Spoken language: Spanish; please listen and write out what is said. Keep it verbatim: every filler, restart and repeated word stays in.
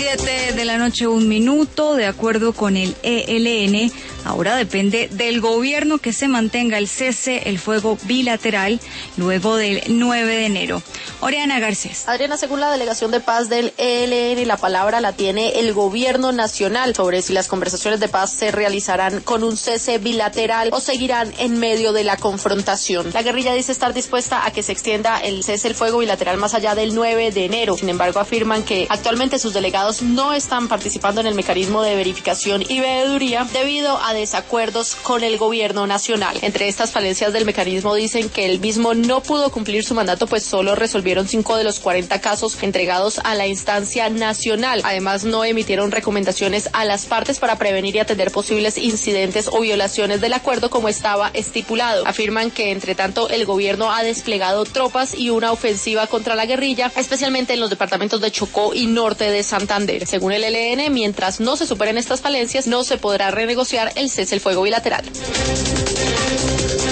Siete de la noche, un minuto. De acuerdo con el E L N, ahora depende del gobierno que se mantenga el cese el fuego bilateral luego del nueve de enero. Oriana Garcés. Adriana, según la delegación de paz del E L N, la palabra la tiene el gobierno nacional sobre si las conversaciones de paz se realizarán con un cese bilateral o seguirán en medio de la confrontación. La guerrilla dice estar dispuesta a que se extienda el cese el fuego bilateral más allá del nueve de enero. Sin embargo, afirman que actualmente sus delegados no están participando en el mecanismo de verificación y veeduría debido a desacuerdos con el gobierno nacional. Entre estas falencias del mecanismo dicen que el mismo no pudo cumplir su mandato, pues solo resolvieron cinco de los cuarenta casos entregados a la instancia nacional. Además, no emitieron recomendaciones a las partes para prevenir y atender posibles incidentes o violaciones del acuerdo como estaba estipulado. Afirman que, entre tanto, el gobierno ha desplegado tropas y una ofensiva contra la guerrilla, especialmente en los departamentos de Chocó y norte de Santander. Según el E L N, mientras no se superen estas falencias, no se podrá renegociar el cese el fuego bilateral.